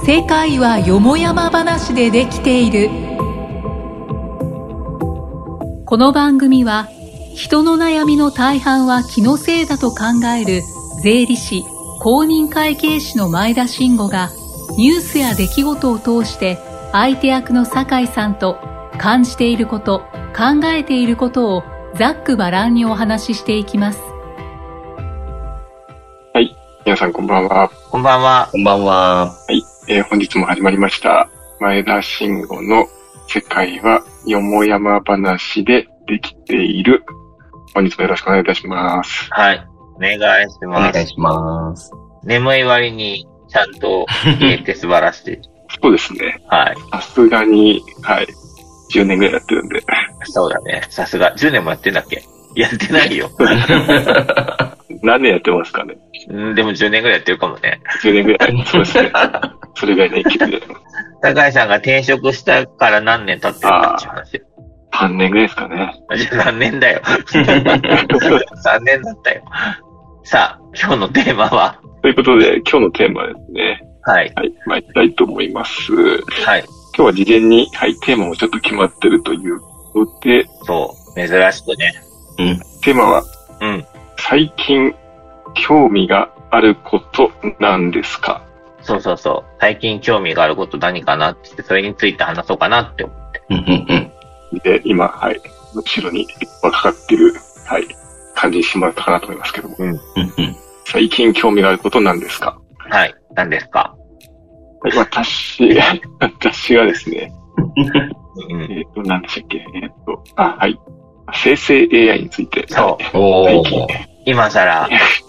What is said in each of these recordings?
世界はよもやま話でできている。この番組は人の悩みの大半は気のせいだと考える税理士公認会計士の前田慎吾がニュースや出来事を通して相手役の酒井さんと感じていること、考えていることをざっくばらんにお話ししていきます。 はい、皆さんこんばんは。 こんばんは。 こんばんは。 はい、本日も始まりました前田慎吾の世界はよもやま話でできている。本日もよろしくお願いいたします。 はい、お願いします。 お願いします。 眠い割にちゃんと言えて素晴らしい。 そうですね。 はい。 さすがに、はい、10年ぐらいやってるんで。 そうだね。さすが。10年もやってんだっけ？やってないよ。 何年やってますかね。 でも10年ぐらいやってるかもね。 10年ぐらい。そうですね。それぐらいの勢いで。 高井さんが転職したから何年経ってるんだって話よ。 3年ぐらいですかね。 じゃあ何年だよ。3年だったよ。さあ、今日のテーマはということで、今日のテーマはですね。 はい。 はい、参りたいと思います。 はい。 今日は事前に、はい、テーマもちょっと決まってるということで。 そう、珍しくね。 うん。 テーマは、 うん。 最近、興味があることなんですか？ そうそうそう。最近興味があること何かなって言って、それについて話そうかなって思って。 で、今、はい、後ろにかかってる、はい、感じにしてもらったかなと思いますけども。最近興味があることなんですか？ はい、何ですか？ 私がですね、何でしたっけ？はい。生成 AI について。 そう。 おー。 今更。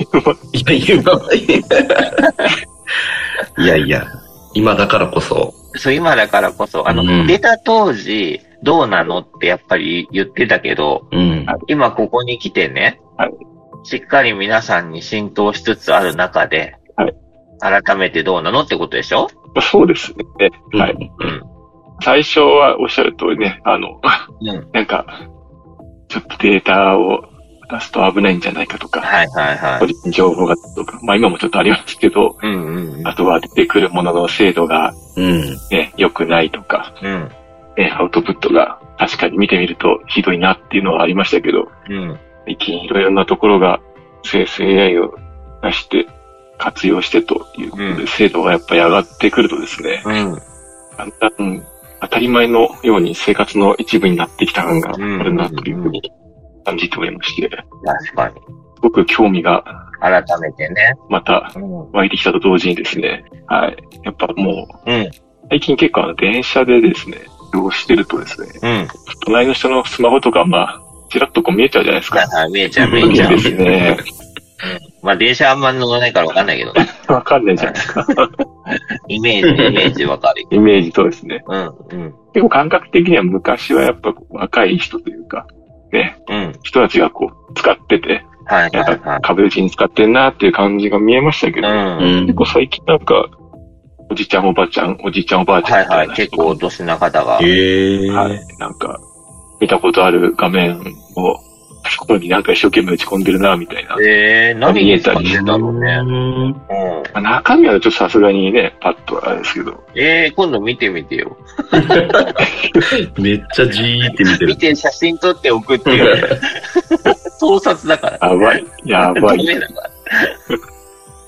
いや、今だからこそ。 そう、今だからこそ。出た当時、どうなのってやっぱり言ってたけど、今ここに来てね、しっかり皆さんに浸透しつつある中で、改めてどうなのってことでしょ？ そうですね。はい。最初はおっしゃる通りね、なんか、ちょっとデータを出すと危ないんじゃないかとか、個人情報がとか、まあ今もちょっとありますけど、あとは出てくるものの精度が、良くないとか、アウトプットが確かに見てみるとひどいなっていうのはありましたけど、最近いろいろなところが生成 AI を出して活用してということで、精度がやっぱり上がってくるとですね、だんだん当たり前のように生活の一部になってきた感があるなというふうに感じておりまして、 確かに。 すごく興味が改めてね、 また湧いてきたと同時にですね、はい、やっぱもう、最近結構電車でですね、移動してるとですね、隣の人のスマホとかちらっとこう見えちゃうじゃないですか。 見えちゃう。 ですね。 まあ電車あんま乗らないからわかんないけどね。 わかんないじゃないですか。 イメージわかる。 イメージそうですね。結構感覚的には昔はやっぱ若い人というか、ね、人たちがこう使ってて、壁打ちに使ってんなっていう感じが見えましたけど、結構最近なんか、おじちゃんおばあちゃんみたいな。 結構お年な方が。 なんか、見たことある画面を、そこになんか一生懸命打ち込んでるな、みたいな。 何見えたりしてたのね。 中身はちょっとさすがにね、パッとあれですけど。 今度見てみてよ。 めっちゃじーって見てる。 見て写真撮って送ってよ。盗撮だから。 やばい。 ダメだから。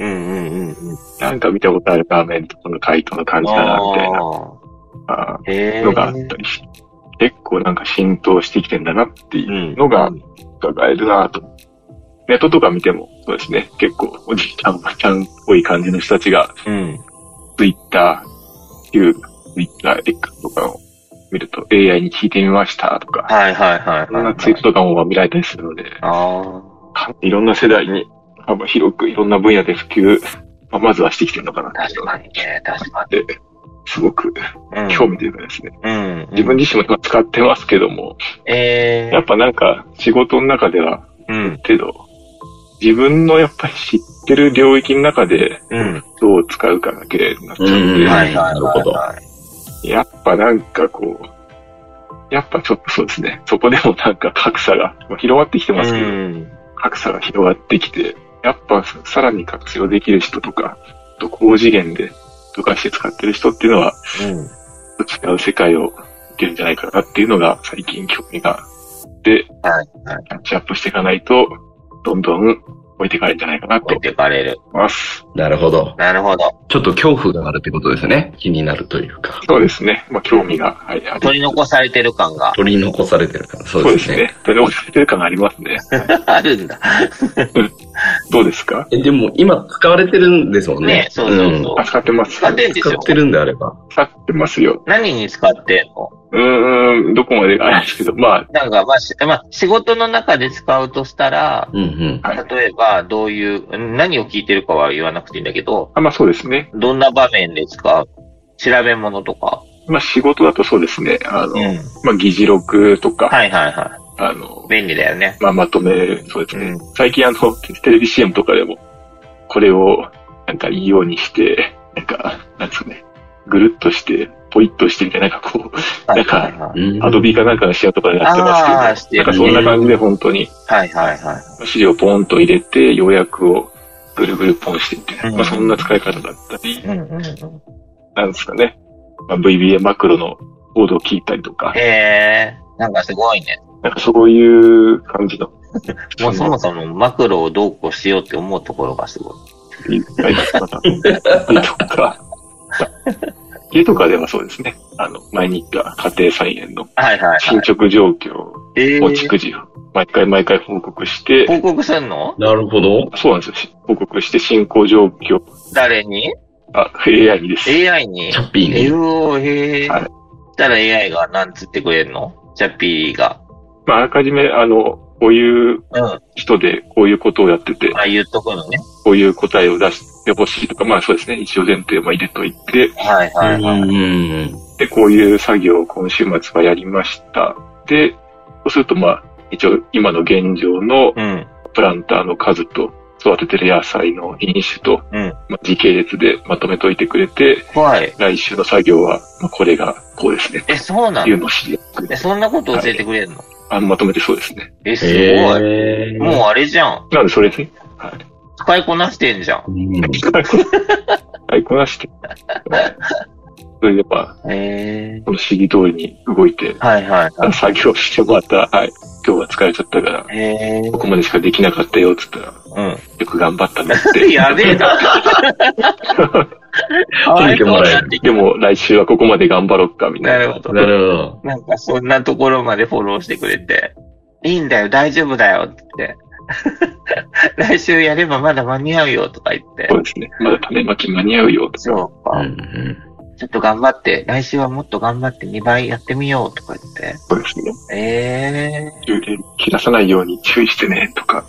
なんか見たことある画面とこの回答の感じだな、みたいなのがあったりして。結構なんか浸透してきてんだなっていうのが伺えるなと。ネットとか見てもそうですね。結構おじいちゃんおばちゃんっぽい感じの人たちが、Twitter、Twitter X とかを見ると AI に聞いてみましたとか、そんなツイートとかも見られたりするので、いろんな世代に幅広くいろんな分野で普及、まずはしてきてるのかなっていうのが。 確かに。 すごく興味というかですね。自分自身も使ってますけども、やっぱなんか仕事の中では、程度、自分のやっぱり知ってる領域の中で、どう使うかだけになっちゃうんで、 なるほど。 やっぱなんかこう、やっぱちょっとそうですね、そこでもなんか格差が広がってきてますけど、格差が広がってきて、やっぱさらに活用できる人とか、高次元でとかして使ってる人っていうのは、違う世界を見てるんじゃないかなっていうのが最近興味があって、キャッチアップしていかないと、どんどん置いてかれるんじゃないかなと。 置いてかれる。 ます。 なるほど。 なるほど。 ちょっと恐怖があるってことですね。気になるというか。 そうですね。まあ、興味が、はい。 取り残されてる感が。 取り残されてる感。そうですね。 取り残されてる感がありますね。 あるんだ。 どうですか？ でも今使われてるんですもんね。 ね、そうそうそう。 使ってます。 使ってんですよ。 使ってるんであれば。 使ってますよ。 何に使ってんの？ どこまであれですけど、まあ。 なんか、仕事の中で使うとしたら、例えば、どういう、何を聞いてるかは言わなくていいんだけど、 まあそうですね。 どんな場面で使う？調べ物とか。 まあ仕事だとそうですね。まあ議事録とか。 はいはいはい。便利だよね。 まあまとめ、そうですね。最近テレビ CM とかでも、これを、なんかいいようにして、なんですかね。ぐるっとして、ポイッとしてみたいな、アドビかなんかの試合とかでやってますけど、そんな感じで本当に、資料ポンと入れて、要約をぐるぐるポンしていって、まあそんな使い方だったり、なんですかね。まあ、VBA マクロのコードを聞いたりとか。 なんかすごいね。 なんかそういう感じの。 もうそもそもマクロをどうこうしようって思うところがすごい。 家とかではそうですね。前に言った家庭菜園の進捗状況を逐次毎回報告して。 報告すんの？ なるほど。 そうなんですよ。報告して進行状況。 誰に ？AI にです。 AI に？ チャッピーに。 したら AI が何つってくれるの？チャッピーが。 まあ、あらかじめ、こういう人でこういうことをやってて。 言っとくのね。 こういう答えを出してほしいとか、まあそうですね。一応前提も入れといて。で、こういう作業を今週末はやりました。で、そうするとまあ、一応今の現状のプランターの数と、育ててる野菜の品種と、時系列でまとめといてくれて、来週の作業は、これがこうですね。 そうなの？ いうのを知りそんなこと教えてくれるの？ まとめてそうですね。 すごい。もうあれじゃん。 なんでそれで、 使いこなしてんじゃん。 使いこなして。それでこの指示通りに動いて、作業してまた、今日は疲れちゃったから、ここまでしかできなかったよ、つったら、よく頑張ったねって。 やべえな。 でも来週はここまで頑張ろっか、みたいな。 なるほど。なんかそんなところまでフォローしてくれて、いいんだよ、大丈夫だよ、って。来週やればまだ間に合うよ、とか言って。 そうですね。まだ種まき間に合うよ、とか。 そうか。ちょっと頑張って、来週はもっと頑張って2倍やってみようとか言って。 そうですね。充電切らさないように注意してね、とか。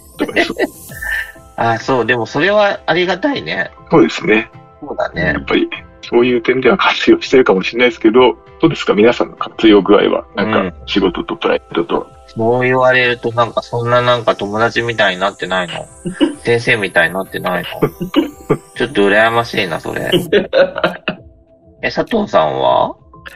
そう、でもそれはありがたいね。 そうですね。 そうだね。 やっぱり、そういう点では活用してるかもしれないですけど、どうですか皆さんの活用具合は。なんか、仕事とプライベートと。 そう言われるとなんかそんななんか友達みたいになってないの？先生みたいになってないの？ちょっと羨ましいな、それ。佐藤さんは？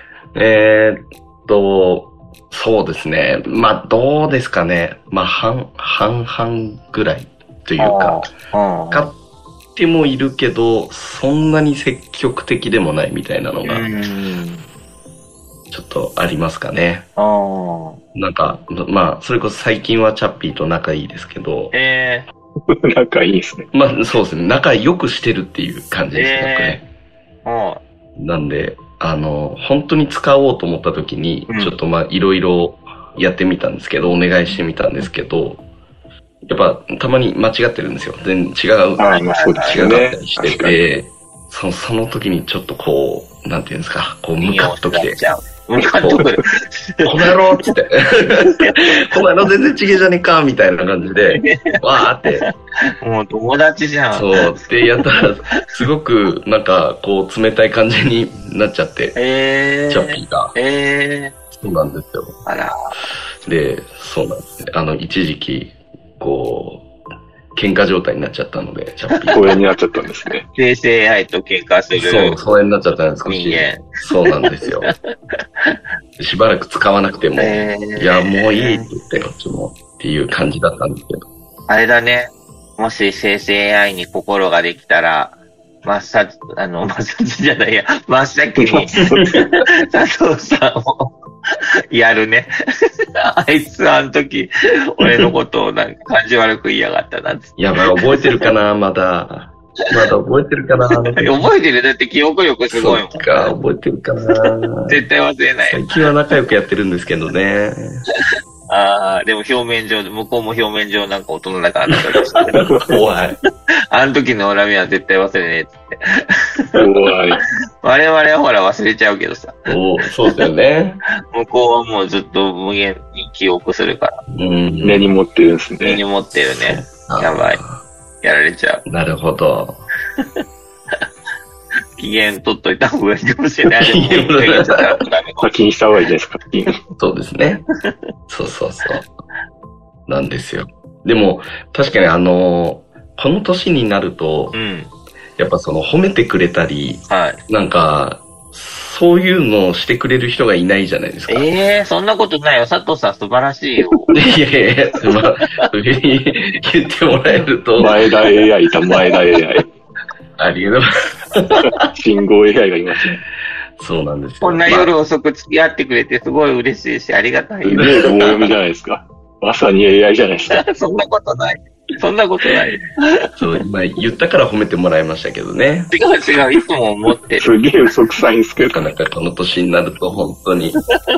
そうですね。まあ、どうですかね。まあ、半々ぐらいというか、買ってもいるけど、そんなに積極的でもないみたいなのが、ちょっとありますかね。なんか、まあ、それこそ最近はチャッピーと仲いいですけど、 仲いいですね。 まあ、そうですね。仲良くしてるっていう感じですね、なんで、本当に使おうと思った時に、ちょっとまあ、いろいろやってみたんですけど、お願いしてみたんですけど、やっぱ、たまに間違ってるんですよ。全然違う。違かったりしてて、その時にちょっとこう、なんていうんですか、こう、ムカッときて。この野郎っつって。この野郎全然ちげえじゃねえかみたいな感じで、わーって。 もう友達じゃん。 そう。で、やったら、すごくなんか、こう、冷たい感じになっちゃって。チャッピーが。そうなんですよ。で、そうなんですね。一時期、こう、喧嘩状態になっちゃったので、チャッピー。 疎遠になっちゃったんですね。 生成 AI と喧嘩する。 そう、疎遠になっちゃったんです、少し。そうなんですよ。しばらく使わなくても、いや、もういいって言ったよ、うちも。っていう感じだったんですけど。 あれだね。もし生成 AI に心ができたら、 真っ先じゃないや、真っ先に、佐藤さんをやるね。あいつあの時、俺のことをなんか感じ悪く言いやがったなって。 やばい、覚えてるかな、まだ覚えてるかな。覚えてる。だって記憶力すごいもん。 そっか、覚えてるかな。 絶対忘れない。 最近は仲良くやってるんですけどね。 ああ、でも向こうも表面上なんか大人だからなんか怖い。 あの時の恨みは絶対忘れねえっつって。 怖い。 我々はほら忘れちゃうけどさ。 そうですよね。 向こうはもうずっと無限に記憶するから。 根に持ってるんですね。 根に持ってるね。やばい。やられちゃう。 なるほど。 機嫌取っといた方がいいかもしれない。でも課金した方がいいですか、課金。 そうですね。そう。なんですよ。でも、確かにこの年になると、やっぱその褒めてくれたり、なんか、そういうのをしてくれる人がいないじゃないですか。 そんなことないよ。佐藤さん素晴らしいよ。 いや、言ってもらえると。 前田 AI だ、前田 AI。 ありがとうございます。 信号 AI がいますね。 そうなんですよ。 こんな夜遅く付き合ってくれてすごい嬉しいし、ありがたい。 棒読みじゃないですか。まさに AI じゃないですか。 そんなことない。 そう、今言ったから褒めてもらいましたけどね。 違う、いつも思ってる。 すげえ嘘くさいんですけど。 なんかこの年になると本当に。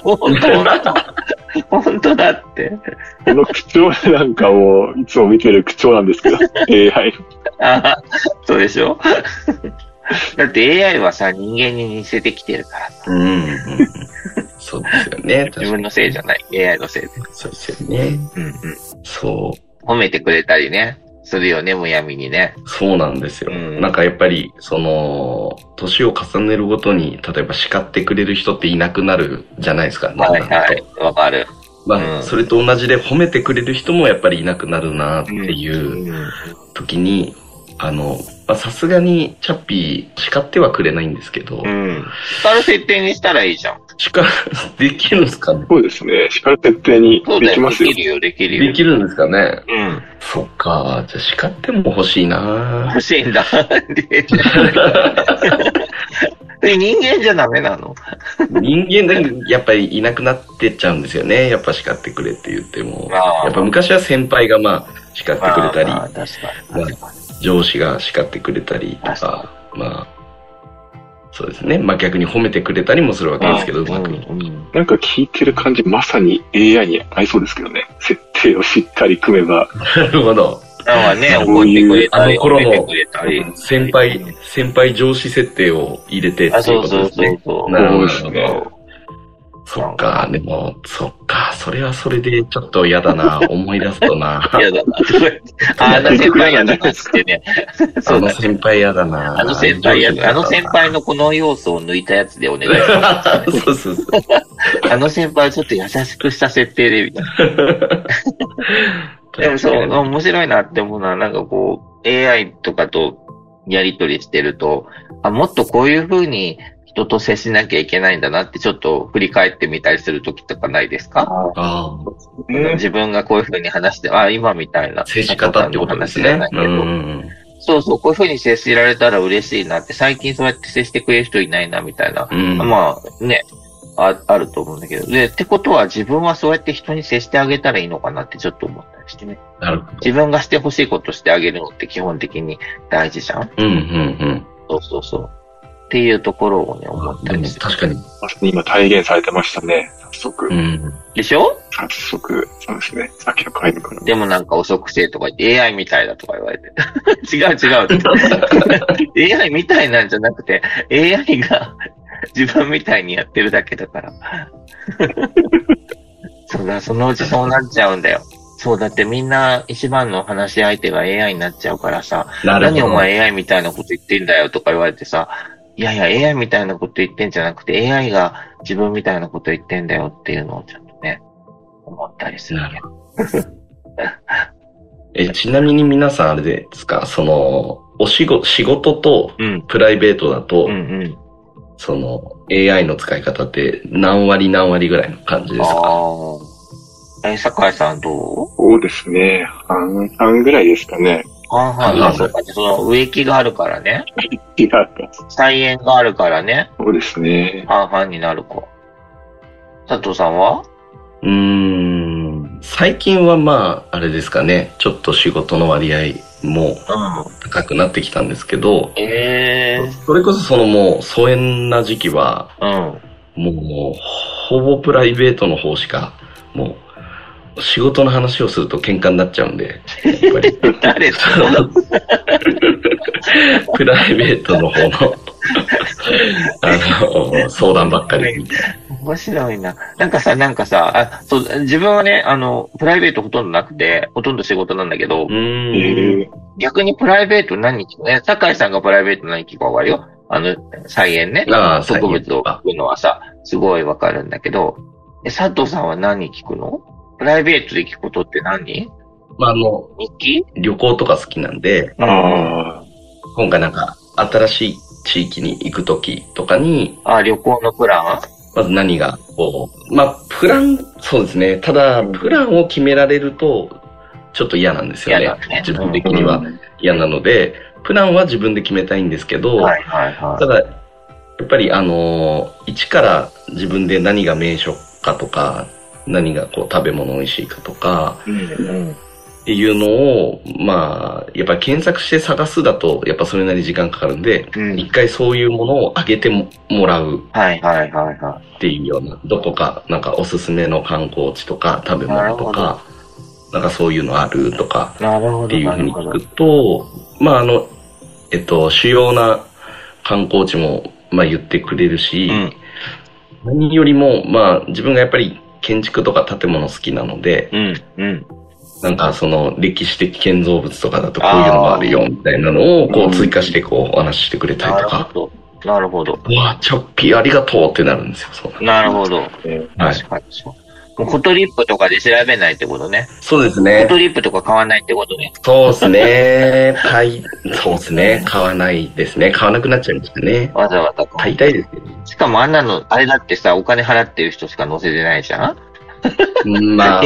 本当だって。 この口調なんかもう、いつも見てる口調なんですけど、AI。 そうでしょだって AI はさ、人間に似せてきてるからさ。 そうですよね。 自分のせいじゃない。AI のせいで。 そうですよね。そう。 褒めてくれたりね。するよね、むやみにね。 そうなんですよ。なんかやっぱり、年を重ねるごとに、例えば叱ってくれる人っていなくなるじゃないですか。 はい、わかる。 それと同じで褒めてくれる人もやっぱりいなくなるなっていう時に、さすがにチャッピー叱ってはくれないんですけど。 叱る設定にしたらいいじゃん。 できるんですかね。 そうですね。叱る設定にできますよ。 できるよ。 できるんですかね。そっか。じゃあ叱っても欲しいな。 欲しいんだ。人間じゃダメなの？ 人間だけやっぱりいなくなってっちゃうんですよね。やっぱ叱ってくれって言っても。やっぱ昔は先輩が叱ってくれたり、上司が叱ってくれたりとか、そうですね。逆に褒めてくれたりもするわけですけど、うまく。 なんか聞いてる感じ、まさに AI に合いそうですけどね。設定をしっかり組めば。 なるほど。 怒ってくれたり、 頃の先輩上司設定を入れてっていうことですね。なるほど。そっか、でも、それはそれでちょっと嫌だな、思い出すとな。 嫌だな。あの先輩嫌だなってね。 あの先輩嫌だな。 あの先輩のこの要素を抜いたやつでお願いします。 そう。 あの先輩をちょっと優しくした設定で、みたいな。でもそう、面白いなって思うのは、なんかこう、AI とかとやりとりしてると、もっとこういう風に人と接しなきゃいけないんだなってちょっと振り返ってみたりするときとかないですか？自分がこういう風に話して、今みたいな。 接し方ってことですね。 そう、こういう風に接しられたら嬉しいなって、最近そうやって接してくれる人いないなみたいな。あると思うんだけど。ってことは自分はそうやって人に接してあげたらいいのかなってちょっと思ったりしてね。 なるほど。 自分がしてほしいことしてあげるのって基本的に大事じゃん？そう。っていうところをね、思ったりする。 確かに。 今体現されてましたね。早速。 でしょ？ 早速、そうですね。さっきの回のから。 でもなんか遅くせとか言って AI みたいだとか言われて。違う。AI みたいなんじゃなくて、AI が自分みたいにやってるだけだから。そうだ、そのうちそうなっちゃうんだよ。そう、だってみんな一番の話し相手が AI になっちゃうからさ、何お前 AI みたいなこと言ってんだよとか言われてさ、いや AI みたいなこと言ってんじゃなくて AI が自分みたいなこと言ってんだよっていうのをちょっとね、思ったりするけど。ちなみに皆さんあれですか、仕事とプライベートだと、AI の使い方って何割ぐらいの感じですか？ 酒井さんどう？ そうですね。半々ぐらいですかね。 そうか。その植木があるからね。 植木があるから。 菜園があるからね。 そうですね。 半々になるか。佐藤さんは？ 最近はまあ、あれですかね。ちょっと仕事の割合も高くなってきたんですけど、それこそもう疎遠な時期は、もうほぼプライベートの方しか、もう仕事の話をすると喧嘩になっちゃうんで、やっぱり誰とプライベートの方の相談ばっかり。 面白いな。なんかさ、自分はね、プライベートほとんどなくて、ほとんど仕事なんだけど、逆にプライベート何聞くね。酒井さんがプライベート何聞くかわかるよ。菜園ね。植物を聞くのはさ、すごいわかるんだけど、佐藤さんは何聞くの？プライベートで聞くことって何？ まあ、 日記？ 旅行とか好きなんで、今回なんか、新しい地域に行くときとかに、 旅行のプラン？ まず何が、まあ、プラン、そうですね。ただ、プランを決められると、ちょっと嫌なんですよね。自分的には嫌なので、プランは自分で決めたいんですけど、ただ、やっぱり、一から自分で何が名所かとか、何が食べ物美味しいかとか、っていうのを、まあ、やっぱり検索して探すだと、やっぱそれなりに時間かかるんで、一回そういうものをあげてもらう。っていうような、どこか、なんかおすすめの観光地とか、食べ物とか、なんかそういうのあるとか、っていうふうに聞くと、まあ主要な観光地も、まあ言ってくれるし、何よりも、まあ自分がやっぱり建築とか建物好きなので、なんか歴史的建造物とかだとこういうのもあるよみたいなのを追加してお話ししてくれたりとか。 なるほど。 うわ、チョッピーありがとうってなるんですよ。 なるほど。確かにそう。もうフォトリップとかで調べないってことね。 そうですね。 フォトリップとか買わないってことね。 そうですね。そうですね。買わないですね。買わなくなっちゃいましたね。 わざわざ買いたいですけど。 しかもあれだってさ、お金払ってる人しか載せてないじゃん？ まあ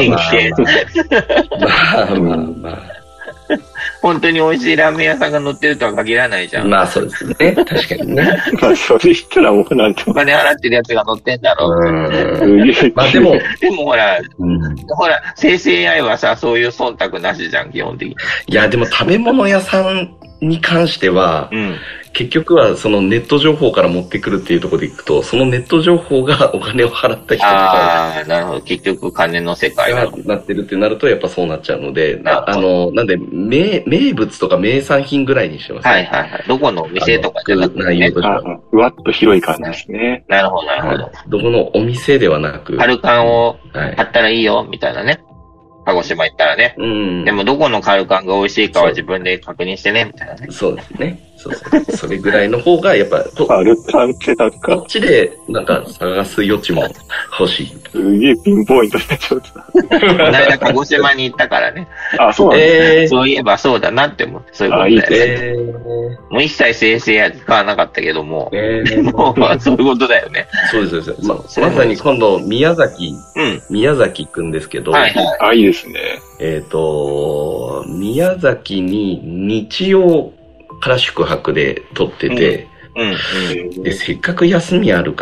本当に美味しいラーメン屋さんが載ってるとは限らないじゃん。 まあそうですね。確かにね。 まあそれ言ったらもうなんて。 お金払ってるやつが載ってんだろう。まあでもほら、生成 AI はさ、そういう忖度なしじゃん、基本的に。 いや、でも食べ物屋さんに関しては、結局はそのネット情報から持ってくるっていうところでいくと、そのネット情報がお金を払った人とか、 なるほど。結局金の世界がなってるってなるとやっぱそうなっちゃうので、なんで名物とか名産品ぐらいにしてますね。 どこのお店とかじゃなくてね。 ふわっと広い感じですね。 なるほど。 どこのお店ではなく。 カルカンを買ったらいいよ、みたいなね。鹿児島行ったらね。でもどこのカルカンが美味しいかは自分で確認してね、みたいなね。 そうですね。それぐらいの方が、やっぱ、 カルカンってなんか。 こっちで、なんか探す余地も欲しい。 すげえピンポイントでちょっと。 この間鹿児島に行ったからね。 そうなんですね。 そういえばそうだなって思って、そういうことだよね。もう一切生成や使わなかったけども、もうそういうことだよね。 そうです。まさに今度、宮崎行くんですけど、 いいですね。 宮崎に日曜から宿泊で取ってて、で、せっかく休みあるから、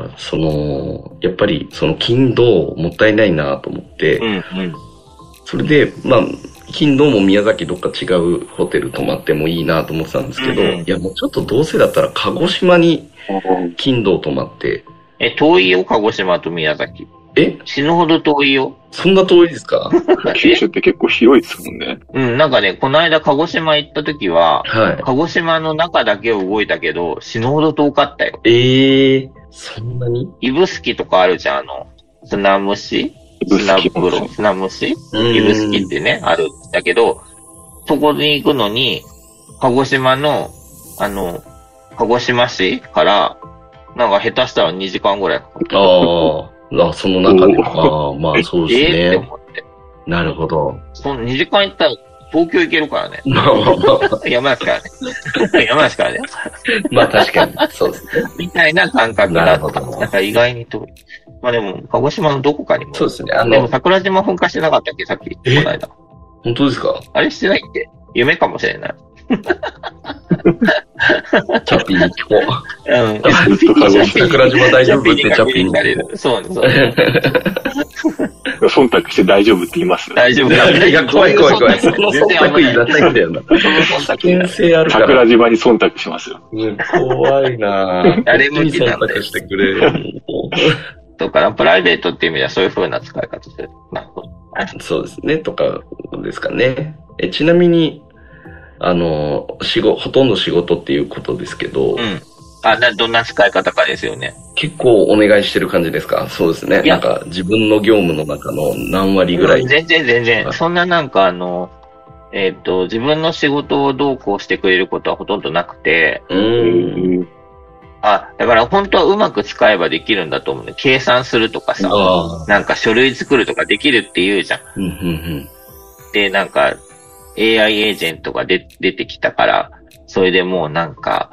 やっぱり金土もったいないなと思って、それで、まあ、金土も宮崎どっか違うホテル泊まってもいいなと思ってたんですけど、いやもうちょっとどうせだったら鹿児島に金土泊まって。 遠いよ、鹿児島と宮崎。死ぬほど遠いよ。 そんな遠いですか？ 九州って結構広いですもんね。 なんかね、この間鹿児島行った時は、鹿児島の中だけを動いたけど、死ぬほど遠かったよ。 そんなに？ 指宿とかあるじゃん、砂虫砂虫指宿ってね、あるんだけど、そこに行くのに、鹿児島の、鹿児島市から、なんか下手したら2時間ぐらいかかった。 その中でも、まあそうですね。 って思って。 なるほど。 その2時間行ったら東京行けるからね。山梨からね。山梨からね。 まあ確かに、そうですね。 みたいな感覚だった。なんか意外に遠い。まあでも、鹿児島のどこかにも。 そうですね。 でも桜島噴火してなかったっけ、さっき。この間。 本当ですか？ あれしてないっけ？ 夢かもしれない。 チャッピーに聞こう。 うん。 桜島大丈夫ってチャッピーに聞こう。 そうね、そう。 忖度して大丈夫って言います。 大丈夫。 いや、怖い。その忖度いらないんだよな。危険性あるから。 桜島に忖度しますよ。 怖いなぁ。 誰向きなんだよ。 忖度してくれ。 とか、プライベートっていう意味ではそういう風な使い方する。 そうですね、とかですかね。ちなみに、ほとんど仕事っていうことですけど。 うん。どんな使い方かですよね。 結構お願いしてる感じですか？そうですね。なんか自分の業務の中の何割ぐらい。 全然。そんななんか自分の仕事をどうこうしてくれることはほとんどなくて。だから本当はうまく使えばできるんだと思うね。計算するとかさ、なんか書類作るとかできるって言うじゃん。で、なんか AI エージェントが出てきたから、それでもうなんか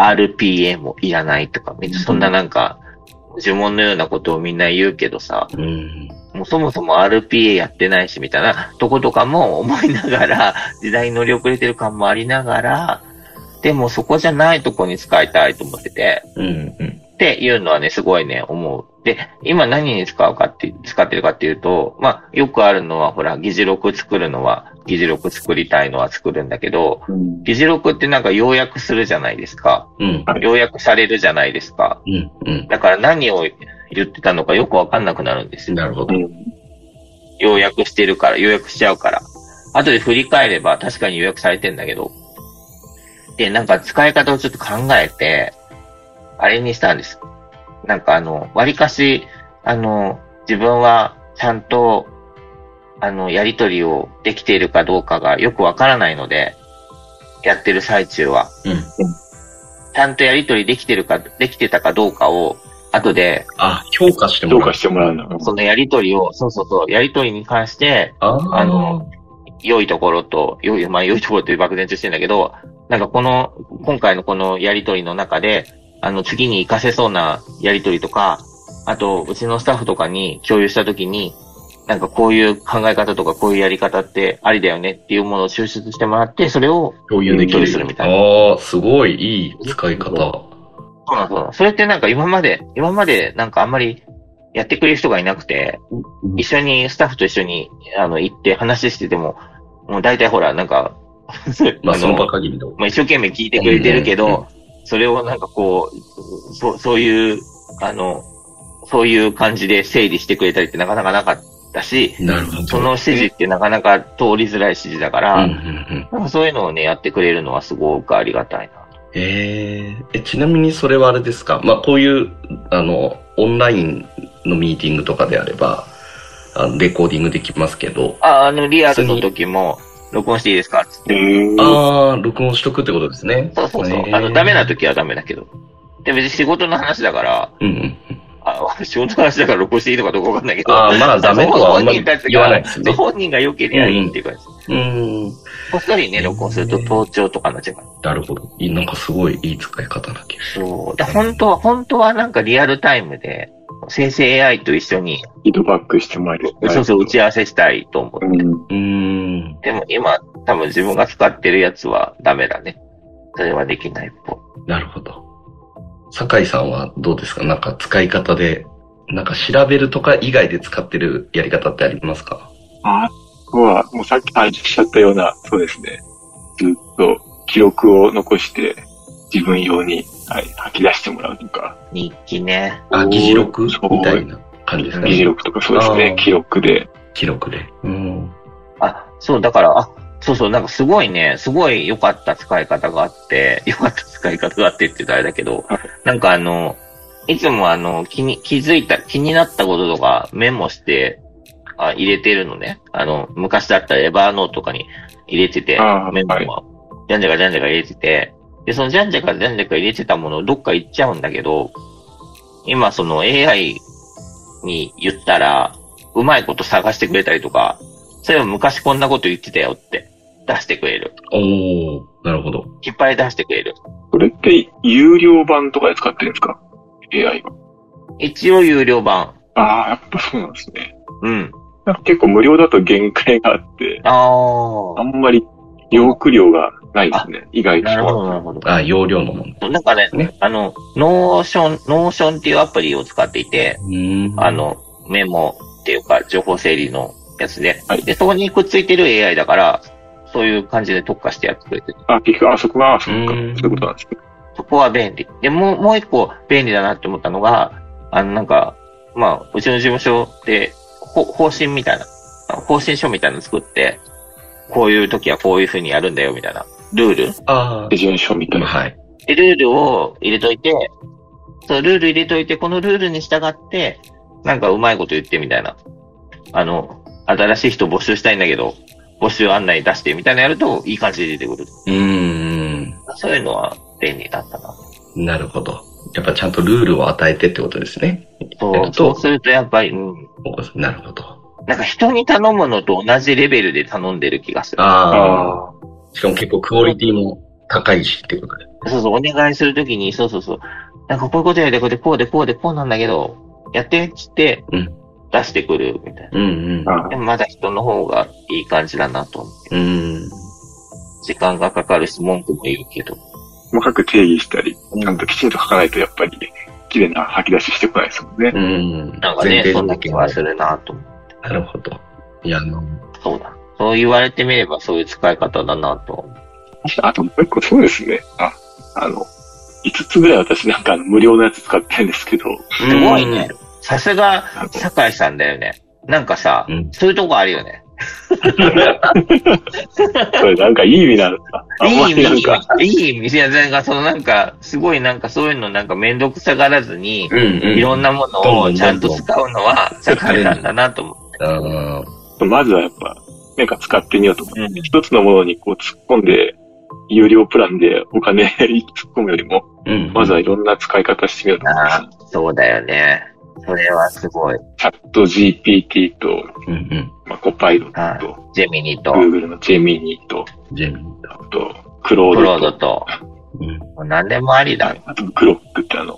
RPA もいらないとか、そんななんか呪文のようなことをみんな言うけどさ、もうそもそも RPA やってないしみたいなとことかも思いながら、時代に乗り遅れてる感もありながら、でもそこじゃないとこに使いたいと思ってて、っていうのはね、すごいね、思う。で、今何に使ってるかっていうと、よくあるのは、ほら、議事録作りたいのは作るんだけど、議事録ってなんか要約するじゃないですか。要約されるじゃないですか。だから何を言ってたのかよくわかんなくなるんですよ。 なるほど。 要約しちゃうから。後で振り返れば確かに要約されてんだけど、で、なんか使い方をちょっと考えて、あれにしたんです。なんか割かし、自分はちゃんと、やりとりをできているかどうかがよくわからないので、やってる最中は。ちゃんとやりとりできてたかどうかを、後で、 評価してもらうの。 そのやりとりを、やりとりに関して、良いところと、良いところという漠然としてるんだけど、なんか今回のこのやりとりの中で、次に活かせそうなやりとりとか、あと、うちのスタッフとかに共有したときに、なんかこういう考え方とかこういうやり方ってありだよねっていうものを抽出してもらって、それを共有できる。 するみたいな。 すごいいい使い方。 そうなん。それってなんか今までなんかあんまりやってくれる人がいなくて、一緒に、スタッフと一緒に、行って話してても、もう大体ほら、なんか、 その場限りの。 一生懸命聞いてくれてるけど、それをなんかこう、そういう感じで整理してくれたりってなかなかなかったし、 なるほど。 その指示ってなかなか通りづらい指示だから、なんかそういうのをね、やってくれるのはすごくありがたいな。 ちなみにそれはあれですか？こういう、オンラインのミーティングとかであれば、レコーディングできますけど。 リアルの時も、録音していいですかつって。 録音しとくってことですね。 そう。ダメな時はダメだけど。で、別に仕事の話だから、仕事の話だから録音していいのかどうかわかんないけど。 ダメとはあんまり言わないですね。 本人が良ければいいっていう感じ。こっそりね、録音すると盗聴とかになっちゃうから。 なるほど。なんかすごいいい使い方な気がする。 そう。本当はなんかリアルタイムで、生成 AI と一緒に。 フィードバックしてもらえる。 打ち合わせしたいと思って。でも今、多分自分が使ってるやつはダメだね。それはできないっぽい。 なるほど。酒井さんはどうですか？なんか使い方で、なんか調べるとか以外で使ってるやり方ってありますか？ もうさっき話しちゃったような、そうですね。ずっと記録を残して自分用に、吐き出してもらうとか。 日記ね。 議事録みたいな感じですかね。 議事録とかそうですね。記録で。 そう、だから、なんかすごい良かった使い方があってって言ったらあれだけど、なんかいつも気になったこととかメモして、入れてるのね。昔だったらエバーノートとかに入れてて、メモは、じゃんじゃか入れてて、で、そのじゃんじゃか入れてたものをどっか行っちゃうんだけど、今その AI に言ったら、うまいこと探してくれたりとか、それは昔こんなこと言ってたよって出してくれる。 なるほど。 いっぱい出してくれる。 それって有料版とかで使ってるんですか？ AI が。 一応有料版。 やっぱそうなんですね。結構無料だと限界があって、あんまりヨーク量がないですね。意外と。 なるほど、なるほど。 容量のもの。 なんかね、ノーションっていうアプリを使っていて、メモっていうか、情報整理のやつで、はい、で、そこにくっついてる AI だから、そういう感じで特化してやってくれてる。 結局、そこが、そういうことなんですね。 そこは便利。で、もう一個便利だなって思ったのが、なんか、うちの事務所で、方針みたいな、方針書みたいなの作って、こういう時はこういう風にやるんだよ、みたいな。ルール手順書みたいな。 はい。で、ルールを入れといて、そう、ルール入れといて、このルールに従って、なんかうまいこと言ってみたいな。新しい人募集したいんだけど、募集案内出してみたいなやると、いい感じで出てくる。そういうのは便利だったな。 なるほど。やっぱちゃんとルールを与えてってことですね。 そうするとやっぱり、 なるほど。 なんか人に頼むのと同じレベルで頼んでる気がする。 しかも結構クオリティも高いしってことで。 そう、お願いするときに、そう。なんかこういうことやで、こうなんだけど、やってっつって、出してくるみたいな。でもまだ人の方がいい感じだなと思って。時間がかかるし、文句も言うけど。 細かく定義したり、ちゃんときちんと書かないとやっぱり、綺麗な吐き出ししてこないですもんね。 なんかね、そんな気がするなと思って。 なるほど。 そうだ。そう言われてみればそういう使い方だなと。 あともう一個そうですね。5つぐらい私なんか無料のやつ使ってるんですけど。 すごいね。さすが、酒井さんだよね。なんかさ、そういうとこあるよね。 それなんかいい意味なのか。 いい意味。いや、なんかなんか、すごいなんかそういうのなんかめんどくさがらずに、いろんなものをちゃんと使うのは酒井さんだなと思って。 まずはやっぱ、なんか使ってみようと思って、一つのものにこう突っ込んで、有料プランでお金突っ込むよりも、まずはいろんな使い方してみようと思います。 そうだよね。それはすごい。 チャット GPT と、コパイロットと、 ジェミニと、 Google のジェミニと、あと、クロードと、 何でもありだ。 あと、クロックって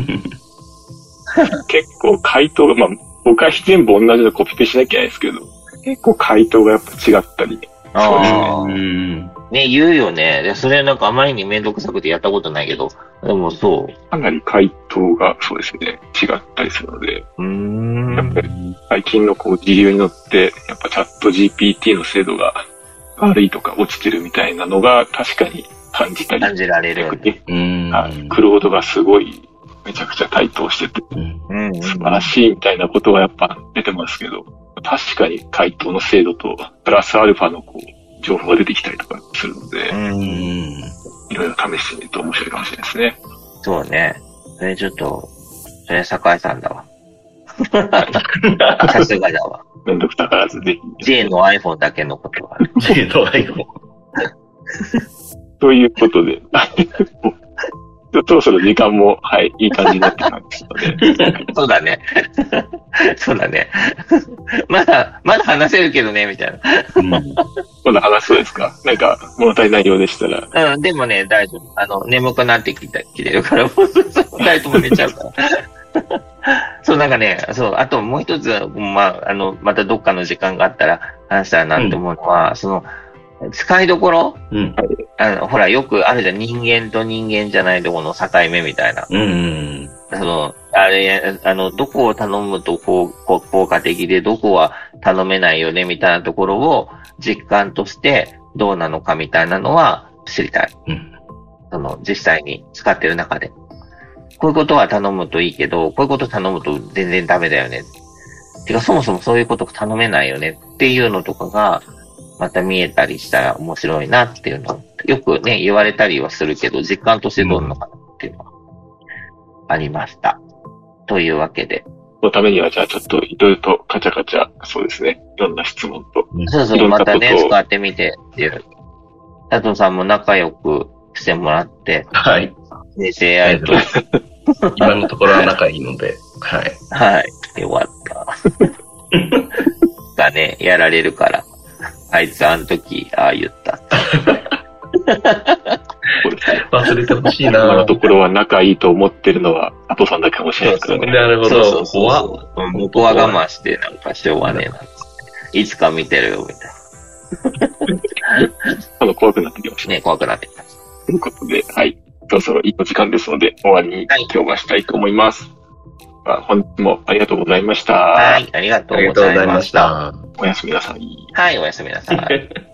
結構回答が、僕は全部同じのコピペしなきゃいけないですけど、結構回答がやっぱ違ったり。そうですね。 ね、言うよね。で、それなんかあまりにめんどくさくてやったことないけど、でもそう。 かなり回答がそうですね、違ったりするので。やっぱり最近のこう時流に乗って、やっぱチャット GPT の精度が悪いとか落ちてるみたいなのが確かに感じたり。 感じられる。 クロードがすごいめちゃくちゃ台頭してて、素晴らしいみたいなことがやっぱ出てますけど、確かに回答の精度とプラスアルファのこう情報が出てきたりとかするので、いろいろ試してみると面白いかもしれないですね。 そうね。それちょっと、それ酒井さんだわ。さすがだわ。 めんどくさからずぜひ。J の iPhone だけのことは。 J の iPhone。 ということで、そろそろ時間も、はい、いい感じになってきましたので。 そうだね。そうだね。まだ話せるけどね、みたいな。 まだ話そうですか？なんか、物足りないようでしたら。 でもね、大丈夫。眠くなってきてるから、もう、二人とも寝ちゃうから。そう、なんかね、そう、あともう一つ、またどっかの時間があったら話したらなって思うのは、使いどころ、ほら、よくあるじゃん、人間と人間じゃないとこの境目みたいな。どこを頼むと効果的で、どこは頼めないよね、みたいなところを実感としてどうなのかみたいなのは知りたい。実際に使ってる中で。こういうことは頼むといいけど、こういうこと頼むと全然ダメだよね。てか、そもそもそういうこと頼めないよねっていうのとかが、また見えたりしたら面白いなっていうのよくね、言われたりはするけど、実感としてどうなのかなっていうのがありました。というわけで。 そのためには、じゃあちょっといろいろとカチャカチャ、そうですね。いろんな質問と。 そう、またね、使ってみてっていう。佐藤さんも仲良くしてもらって。 はい。 生成 AI と。 今のところは仲いいので。はい。 はい。よかった。がね、やられるから。あいつあの時、ああ言った。 忘れてほしいな。 今のところは仲いいと思ってるのは、佐藤さんだけかもしれないですね。 なるほど。 僕は我慢して、なんかしょうがねえな。いつか見てるよ、みたいな。 怖くなってきました。 ね、怖くなってきました。 ということで、はい。そろそろいいお時間ですので、終わりに今日はしたいと思います。本日もありがとうございました。 はい、ありがとうございました。 おやすみなさい。 はい、おやすみなさい。